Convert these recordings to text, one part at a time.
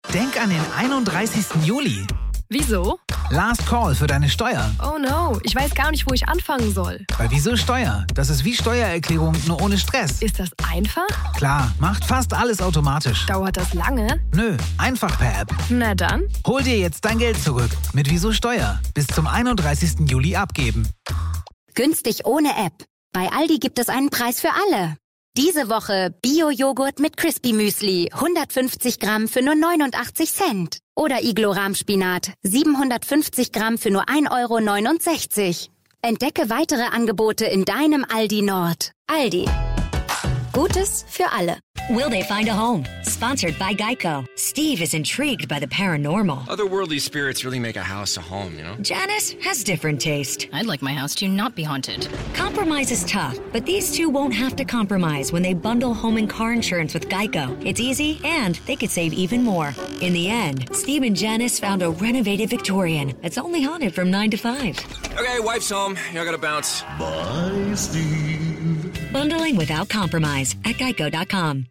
Denk an den 31. Juli. Wieso? Last Call für deine Steuer. Oh no, ich weiß gar nicht, wo ich anfangen soll. Bei Wieso Steuer? Das ist wie Steuererklärung, nur ohne Stress. Ist das einfach? Klar, macht fast alles automatisch. Dauert das lange? Nö, einfach per App. Na dann. Hol dir jetzt dein Geld zurück. Mit Wieso Steuer. Bis zum 31. Juli abgeben. Günstig ohne App. Bei Aldi gibt es einen Preis für alle. Diese Woche Bio-Joghurt mit Crispy Müsli, 150 Gramm für nur 89 Cent. Oder Iglo-Rahmspinat, 750 Gramm für nur 1,69 €. Entdecke weitere Angebote in deinem Aldi Nord. Aldi. Gutes für alle. Will they find a home? Sponsored by Geico. Steve is intrigued by the paranormal. Otherworldly spirits really make a house a home, you know? Janice has different taste. I'd like my house to not be haunted. Compromise is tough, but these two won't have to compromise when they bundle home and car insurance with Geico. It's easy, and they could save even more. In the end, Steve and Janice found a renovated Victorian that's only haunted from 9 to 5. Okay, wife's home. I gotta bounce. Bye, Steve. Bundling without compromise at Geico.com.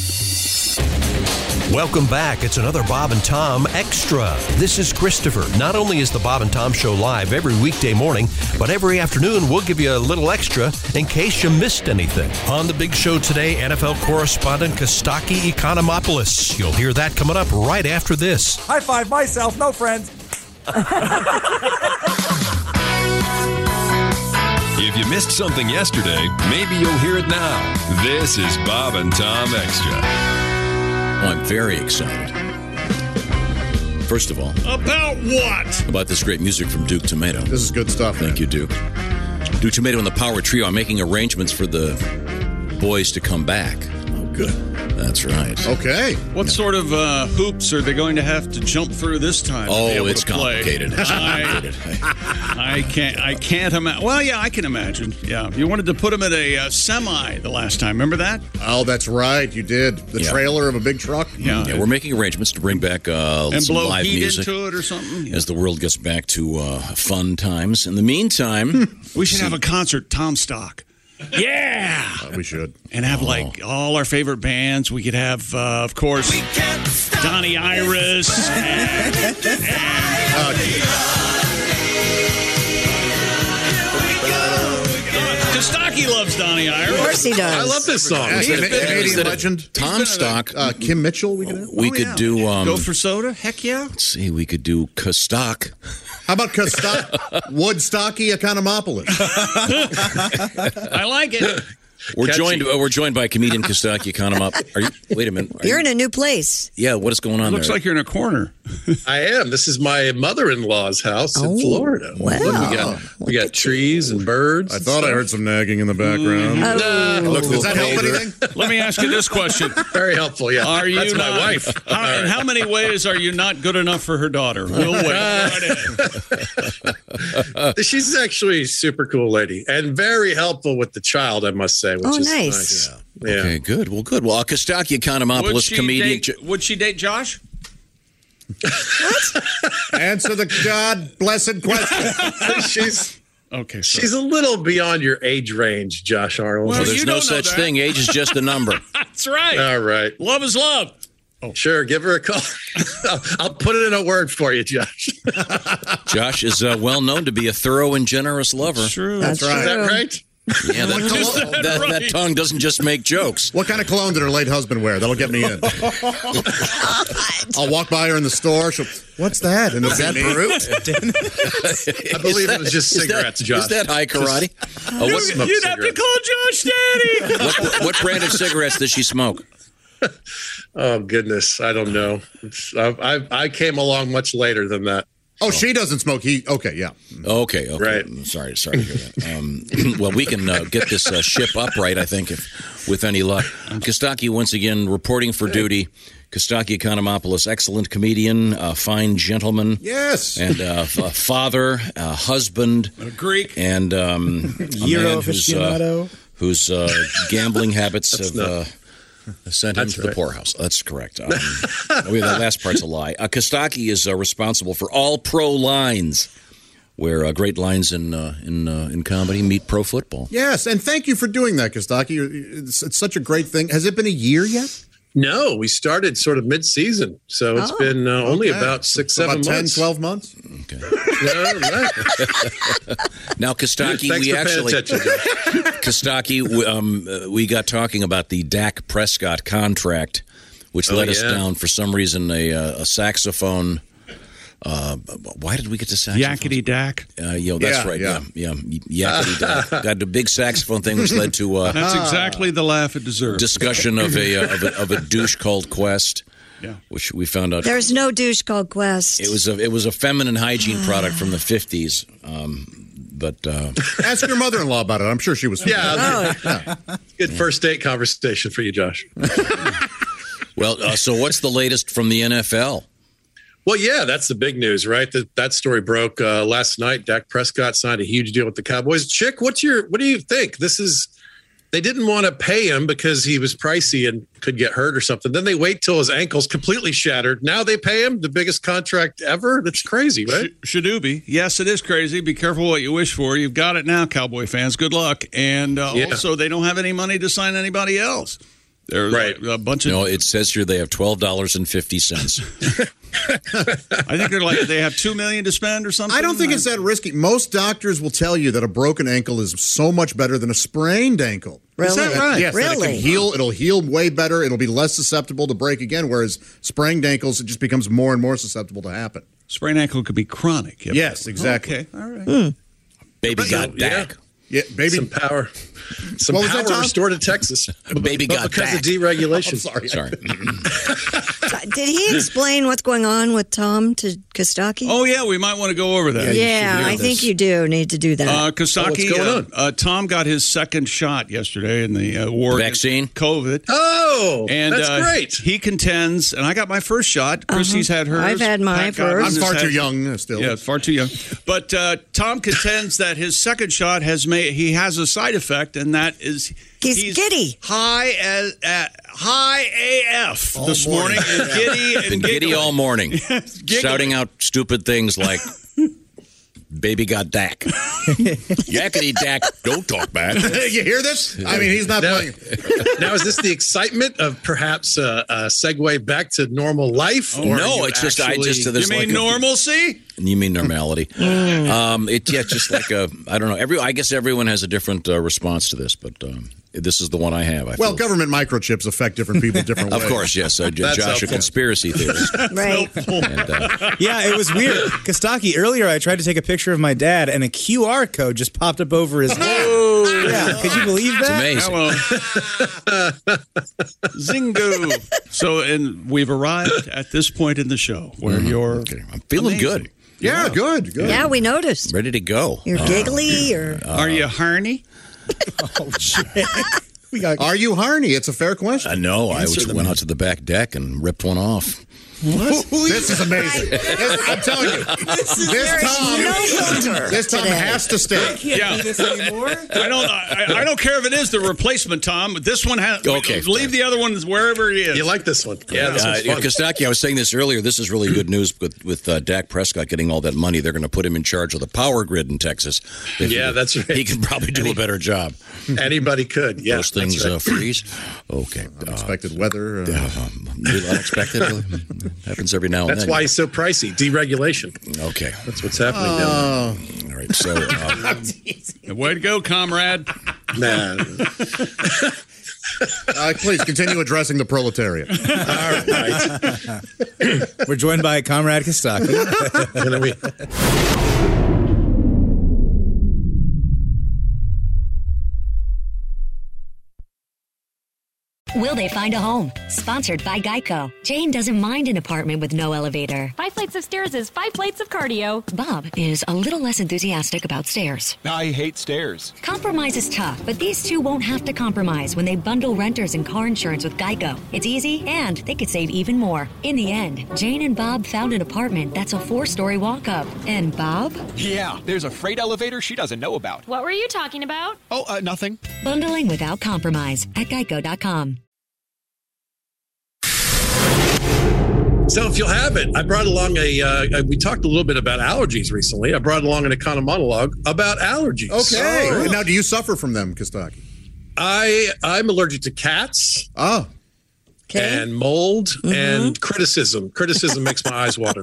Welcome back. It's another Bob and Tom Extra. This is Christopher. Not only is the Bob and Tom Show live every weekday morning, but every afternoon we'll give you a little extra in case you missed anything. On the big show today, NFL correspondent Kostaki Economopoulos. You'll hear that coming up right after this. High five myself, no friends. If you missed something yesterday, maybe you'll hear it now. This is Bob and Tom Extra. Oh, I'm very excited. First of all. About what? About this great music from Duke Tomato. This is good stuff. Thank you, Duke. Duke Tomato and the Power Trio are making arrangements for the boys to come back. Oh, good. That's right. Okay. What sort of hoops are they going to have to jump through this time? Oh, it's complicated. I can't imagine. Well, yeah, I can imagine. Yeah, you wanted to put them at a semi the last time. Remember that? Oh, that's right. You did. The trailer of a big truck. Yeah, we're making arrangements to bring back and some blow live heat music into it or something as the world gets back to fun times. In the meantime, we should have a concert, Tom Stock. Yeah, we should, and have like all our favorite bands. We could have, of course, Donnie Iris. Kostaki loves Donnie Iris. Of course he does. I love this song. Canadian legend Tom Stock. Kim Mitchell. We could do. Go for soda. Heck yeah. Let's see. We could do Kostak. How about Woodstocky Economopoulos? I like it. We're joined by comedian Kostaki Economopoulos. Wait a minute. You're in a new place. Yeah, what is going on Looks there? like you're in a corner. I am. This is my mother-in-law's house in Florida. Wow. We got trees and birds. I thought I heard some nagging in the background. Does that help anything? Let me ask you this question. Very helpful, yeah. Are you That's not, my wife. In how many ways are you not good enough for her daughter? We'll wait. She's actually a super cool lady and very helpful with the child, I must say, which is nice. Yeah. Okay, good. Well, good. Well, Kostaki Economopoulos, comedian. Would she date Josh? What? Answer the God-blessed question. She's a little beyond your age range, Josh Arnold. Well, there's no such thing. Age is just a number. That's right. All right. Love is love. Oh. Sure, give her a call. I'll put it in a word for you, Josh. Josh is well known to be a thorough and generous lover. That's true. That's right. Is that right? Yeah, that tongue doesn't just make jokes. What kind of cologne did her late husband wear? That'll get me in. I'll walk by her in the store. What's that? And is that Brute? I believe it was just cigarettes, Josh. Is that high karate? You'd have to call Josh Daddy. What brand of cigarettes does she smoke? Oh, goodness. I don't know. I came along much later than that. Oh, she doesn't smoke. Okay, yeah. Okay. Right. Sorry to hear that. Well, we can get this ship upright, I think, with any luck. Kostaki, once again, reporting for duty. Kostaki Economopoulos, excellent comedian, fine gentleman. Yes. And father, husband. A Greek. And a man whose gambling habits have... sent him to the poorhouse. That's correct. That last part's a lie. Kostaki is responsible for All Pro Lines, where great lines in comedy meet pro football. Yes, and thank you for doing that, Kostaki. It's such a great thing. Has it been a year yet? No, we started sort of mid-season, so it's been only about 6-7 months. 10, 12 months? Okay. No, Now, Kostaki, Thanks we for paying actually, attention, Kostaki, we got talking about the Dak Prescott contract, which let us down for some reason. A saxophone. Why did we get to saxophone? Yakety Dak. That's right. Yeah. Yakety Dak. Got the big saxophone thing, which led to that's exactly the laugh it deserves. Discussion of a douche called Quest. Yeah. Which we found out there's no douche called Quest. It was a feminine hygiene product from the 50s. But ask your mother-in-law about it. I'm sure she was. Good first date conversation for you, Josh. Well, so what's the latest from the NFL? Well, yeah, that's the big news, right? That story broke last night. Dak Prescott signed a huge deal with the Cowboys. Chick, what do you think? They didn't want to pay him because he was pricey and could get hurt or something. Then they wait till his ankle's completely shattered. Now they pay him the biggest contract ever. That's crazy, right? Shadoobie. Yes, it is crazy. Be careful what you wish for. You've got it now, Cowboy fans. Good luck. And also, they don't have any money to sign anybody else. There's a bunch of. No, it says here they have $12.50. I think they have $2 million to spend or something. I don't think it's that risky. Most doctors will tell you that a broken ankle is so much better than a sprained ankle. Really? Is that right? Yes, really? It can heal. It'll heal way better. It'll be less susceptible to break again. Whereas sprained ankles, it just becomes more and more susceptible to happen. Sprained ankle could be chronic. Yes, exactly. Okay, all right. Baby got Dak. Yeah, baby. Some power. Some power restored to Texas. Baby got because Dak. of deregulation. Sorry. Did he explain what's going on with Tom to Kostaki? Oh, yeah, we might want to go over that. Yeah, I think you do need to do that. Kostaki, what's going on? Tom got his second shot yesterday in the war vaccine, COVID. Oh, and that's great. He contends, and I got my first shot. Chrissy's had hers. I've had my first. I'm far too young still. Yeah, far too young. But Tom contends that his second shot he has a side effect, and that is he's giddy, high AF this morning, and giddy and been giddy all morning, shouting out stupid things like "Baby got Dak," "Yakety Dak." Don't talk bad. You hear this? I mean, he's not playing. Now, is this the excitement of perhaps a segue back to normal life? Or no, it's just you mean normalcy? You mean normality? Just like I don't know. I guess everyone has a different response to this, but this is the one I have. I feel. Government microchips affect different people different ways. Of course, yes. Josh, a conspiracy theorist, right? Yeah, it was weird. Kostaki, earlier I tried to take a picture of my dad, and a QR code just popped up over his head. Yeah, could you believe that? It's amazing. Zingo. So, and we've arrived at this point in the show where you're. Okay. I'm feeling good. Yeah, good. Yeah, we noticed. Ready to go. You're giggly, or are you horny? Oh, shit. Are you horny? It's a fair question. No, I went out to the back deck and ripped one off. What? This is amazing. I'm telling you, this Tom has to stay. I can't do this anymore. I don't care if it is the replacement Tom. This one has. Okay, leave the other ones wherever he is. You like this one? Yeah, this one's fun. Kostaki, I was saying this earlier. This is really good news with Dak Prescott getting all that money. They're going to put him in charge of the power grid in Texas. That's right. He can probably do a better job. Anybody could. Yeah, those things freeze. Okay, unexpected weather. Unexpected. Happens every now and then. That's why he's so pricey. Deregulation. Okay. That's what's happening now. All right. So, way to go, comrade. Nah. Please continue addressing the proletariat. All right. We're joined by Comrade Kostaki. Will they find a home? Sponsored by Geico. Jane doesn't mind an apartment with no elevator. 5 flights of stairs is 5 flights of cardio. Bob is a little less enthusiastic about stairs. I hate stairs. Compromise is tough, but these two won't have to compromise when they bundle renters and car insurance with Geico. It's easy, and they could save even more. In the end, Jane and Bob found an apartment that's a 4-story walk-up. And Bob? Yeah, there's a freight elevator she doesn't know about. What were you talking about? Oh, nothing. Bundling without compromise at Geico.com. So if you'll have it, I brought along we talked a little bit about allergies recently. I brought along an Econo monologue about allergies. Okay. Now, do you suffer from them, Kostaki? I'm allergic to cats. Oh. and mold and criticism. Criticism makes my eyes water.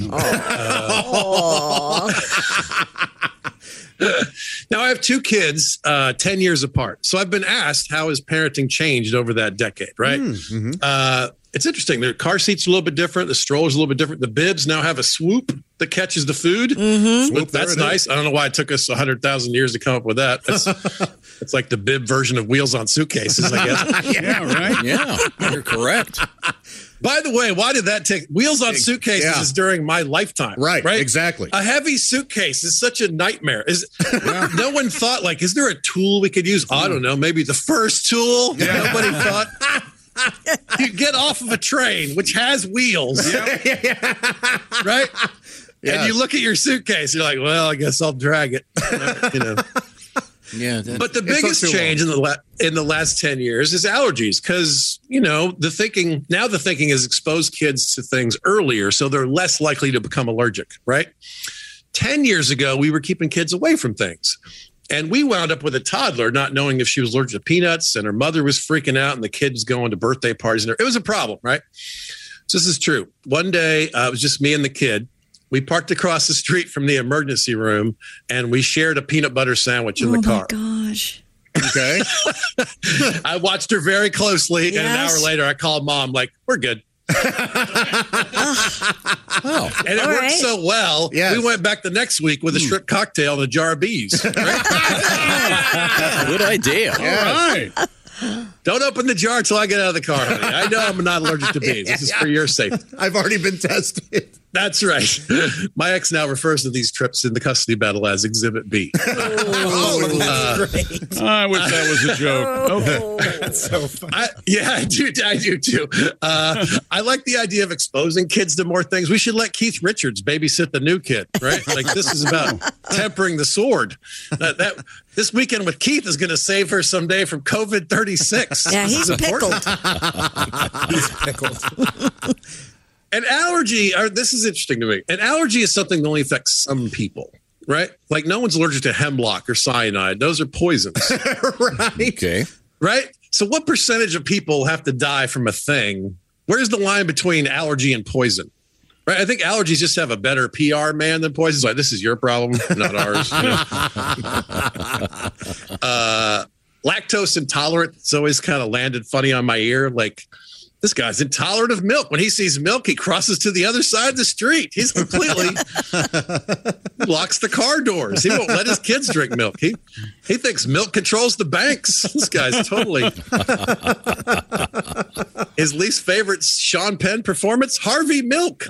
Now, I have two kids 10 years apart. So I've been asked, how has parenting changed over that decade, right? It's interesting. Their car seats are a little bit different. The strollers a little bit different. The bibs now have a swoop that catches the food. Swoop, that's nice. I don't know why it took us 100,000 years to come up with that. It's like the bib version of Wheels on Suitcases, I guess. Yeah, right? Yeah, you're correct. By the way, why did that take Wheels on Suitcases is during my lifetime. Right, exactly. A heavy suitcase is such a nightmare. No one thought, like, is there a tool we could use? I don't know, maybe the first tool. Nobody thought. You get off of a train, which has wheels, right? Yeah. And you look at your suitcase, you're like, well, I guess I'll drag it. Yeah, but the biggest change in the last 10 years is allergies, because the thinking is expose kids to things earlier, so they're less likely to become allergic. Right? 10 years ago, we were keeping kids away from things, and we wound up with a toddler not knowing if she was allergic to peanuts, and her mother was freaking out, and the kid was going to birthday parties, and it was a problem. Right? So this is true. One day, it was just me and the kid. We parked across the street from the emergency room, and we shared a peanut butter sandwich in the car. Oh, my gosh. Okay. I watched her very closely, and an hour later, I called Mom, like, we're good. And it worked so well, we went back the next week with a shrimp cocktail and a jar of bees. Right? Good idea. All right. Don't open the jar until I get out of the car, honey. I know I'm not allergic to bees. This is for your safety. I've already been tested. That's right. My ex now refers to these trips in the custody battle as Exhibit B. That's great. I wish that was a joke. Okay. That's so funny. I do too. I like the idea of exposing kids to more things. We should let Keith Richards babysit the new kid, right? Like, this is about tempering the sword. This weekend with Keith is going to save her someday from COVID-36. Yeah, he's pickled. He's pickled. An allergy, this is interesting to me. An allergy is something that only affects some people, right? Like, no one's allergic to hemlock or cyanide. Those are poisons. Right. Okay. Right? So what percentage of people have to die from a thing? Where's the line between allergy and poison? Right? I think allergies just have a better PR man than poison. It's like, this is your problem, not ours. Lactose intolerant. It's always kind of landed funny on my ear. Like, this guy's intolerant of milk. When he sees milk, he crosses to the other side of the street. He's completely locks the car doors. He won't let his kids drink milk. He thinks milk controls the banks. This guy's totally. His least favorite Sean Penn performance, Harvey Milk.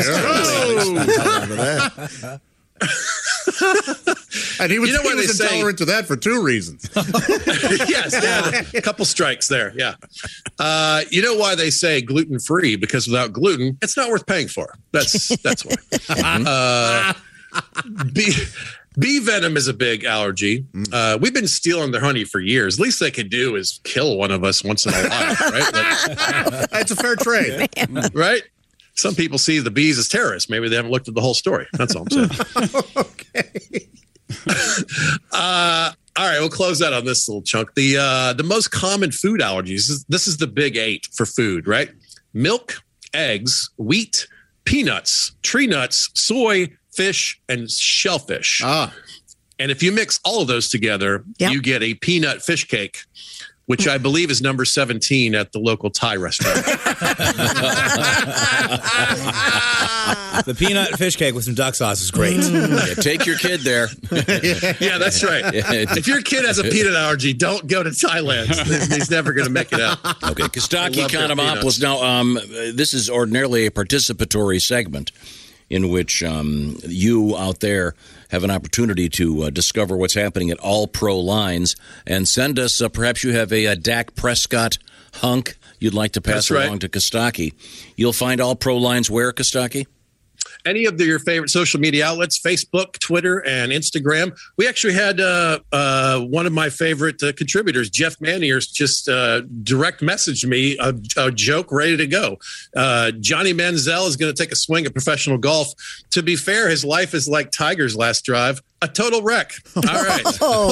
And he was intolerant to that for two reasons. Yes, a couple strikes there. Yeah. You know why they say gluten-free? Because without gluten, it's not worth paying for. That's why. Bee venom is a big allergy. We've been stealing their honey for years. Least they could do is kill one of us once in a while, right? Like, that's a fair trade, right? Some people see the bees as terrorists. Maybe they haven't looked at the whole story. That's all I'm saying. Okay. All right, we'll close out on this little chunk. The most common food allergies. This is the big 8 for food, right? Milk, eggs, wheat, peanuts, tree nuts, soy, fish, and shellfish. And if you mix all of those together, you get a peanut fish cake, which I believe is number 17 at the local Thai restaurant. The peanut fish cake with some duck sauce is great. Yeah, take your kid there. Yeah, that's right. If your kid has a peanut allergy, don't go to Thailand. He's never going to make it out. Okay, Kostaki Economopoulos. Now, this is ordinarily a participatory segment in which you out there have an opportunity to discover what's happening at All Pro Lines and send us, perhaps you have a Dak Prescott hunk you'd like to pass along to Kostaki. You'll find All Pro Lines where, Kostaki? any of your favorite social media outlets, Facebook, Twitter, and Instagram. We actually had one of my favorite contributors, Jeff Maniers, just direct messaged me a joke ready to go. Johnny Manziel is going to take a swing at professional golf. To be fair, his life is like Tiger's last drive. A total wreck. All right.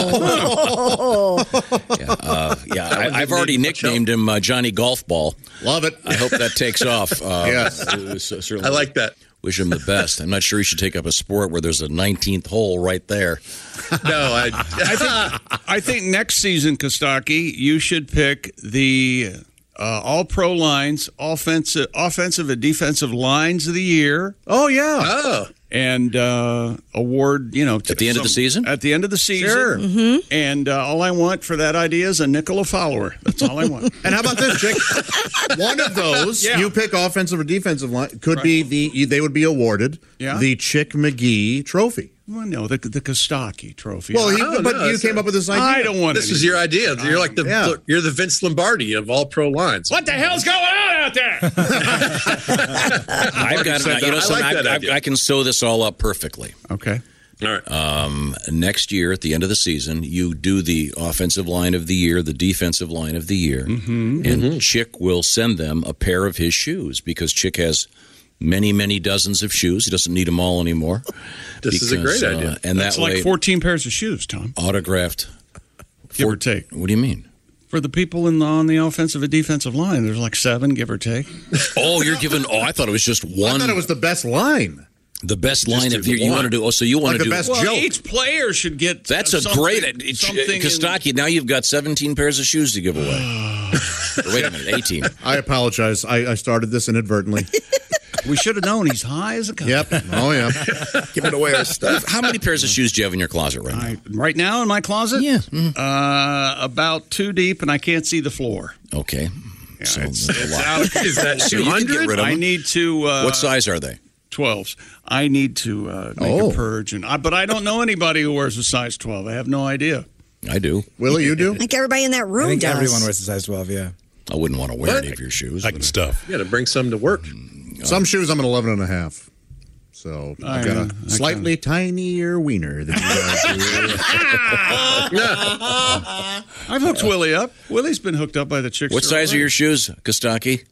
I've already nicknamed him Johnny Golf Ball. Love it. I hope that takes off. Yes. I like that. Wish him the best. I'm not sure he should take up a sport where there's a 19th hole right there. No, I think next season, Kostaki, you should pick the all-pro lines, offensive and defensive lines of the year. Oh, yeah. Oh. And award, at the end of the season? At the end of the season. Sure. Mm-hmm. And all I want for that idea is a nickel a follower. That's all I want. And how about this, Chick? One of those, you pick offensive or defensive line, could be they would be awarded the Chick McGee Trophy. Well, no, the Kostaki Trophy. Well, you came up with this idea. I don't want this. Was your idea. You're like you're the Vince Lombardi of all pro lines. What the hell's going on out there? I've got. I can sew this all up perfectly. Okay. All right. Next year, at the end of the season, you do the offensive line of the year, the defensive line of the year, and Chick will send them a pair of his shoes because Chick has many, many dozens of shoes. He doesn't need them all anymore. This is a great idea. And that's like 14 pairs of shoes, Tom. Autographed. Give or take. What do you mean? For the people on the offensive and defensive line, there's like 7, give or take. You're giving. I thought it was just one. I thought it was the best line. The best line of the year. You want to do? So you want to do? The best joke. Each player should get. That's a great. Kostaki. Now you've got 17 pairs of shoes to give away. Wait a minute, 18. I apologize. I started this inadvertently. We should have known he's high as a kite. Yep. Oh, yeah. Giving away our stuff. How many pairs of shoes do you have in your closet right now? Right now in my closet? Yeah. About 2 deep, and I can't see the floor. Okay. Yeah, so it's out of, is that 200? I need to. What size are they? 12s. I need to make a purge, but I don't know anybody who wears a size 12. I have no idea. I do. Willie, you do? I think everybody in that room I think does. everyone wears a size 12, yeah. I wouldn't want to wear any of your shoes. Like stuff. You got to bring some to work. Some shoes I'm an 11 and a half. So I've got a slightly tinier wiener than you guys do. I've hooked Willie up. Willie's been hooked up by the chicks. What size are your shoes, Kostaki?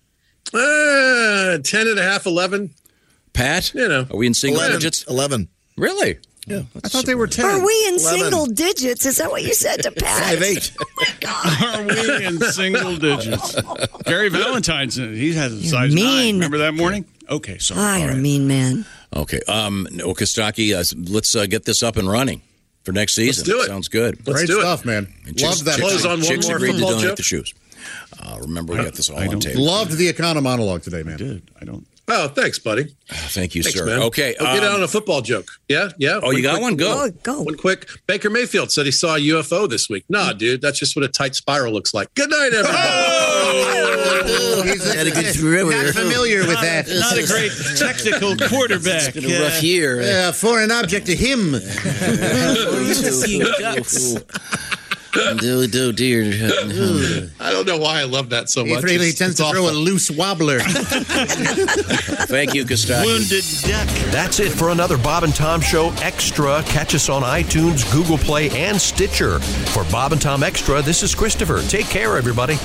10 and a half, 11. Pat? Are we in single digits? 11. Really? Yeah. I thought they were 10. Are we in 11. Single digits? Is that what you said to Pat? 5'8". Oh, my God. Are we in single digits? Gary Valentine's, he has a size 9. Remember that morning? Okay, sorry. You're a mean man. Okay. Kostaki, let's get this up and running for next season. Let's do it. Sounds good. Great stuff, man. Love that. Close on one Chicks more agreed to football donate joke. the shoes. Remember, we got this all on tape. Loved the Econo monologue today, man. I did. I don't. Oh, thanks, buddy. Thank you, Thanks, sir. man. Okay. Get out on a football joke. Yeah? Oh, you got one? Go. Go. One quick. Baker Mayfield said he saw a UFO this week. Nah, dude, that's just what a tight spiral looks like. Good night, everybody. He's had a good thriller. Not familiar with that. Not a great technical quarterback. It's been a rough year. Yeah, foreign object to him. Dear. I don't know why I love that so much. He really tends to throw a loose wobbler. Thank you, Kostaki. Wounded duck. That's it for another Bob and Tom Show Extra. Catch us on iTunes, Google Play, and Stitcher. For Bob and Tom Extra, this is Christopher. Take care, everybody.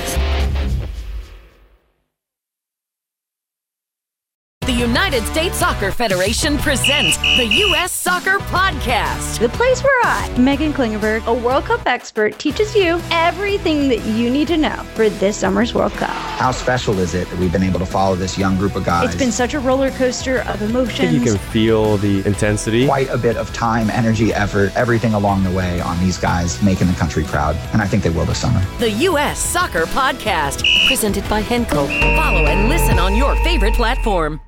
The United States Soccer Federation presents the U.S. Soccer Podcast. The place where I, Megan Klingenberg, a World Cup expert, teaches you everything that you need to know for this summer's World Cup. How special is it that we've been able to follow this young group of guys? It's been such a roller coaster of emotions. You can feel the intensity. Quite a bit of time, energy, effort, everything along the way on these guys making the country proud. And I think they will this summer. The U.S. Soccer Podcast, presented by Henkel. Follow and listen on your favorite platform.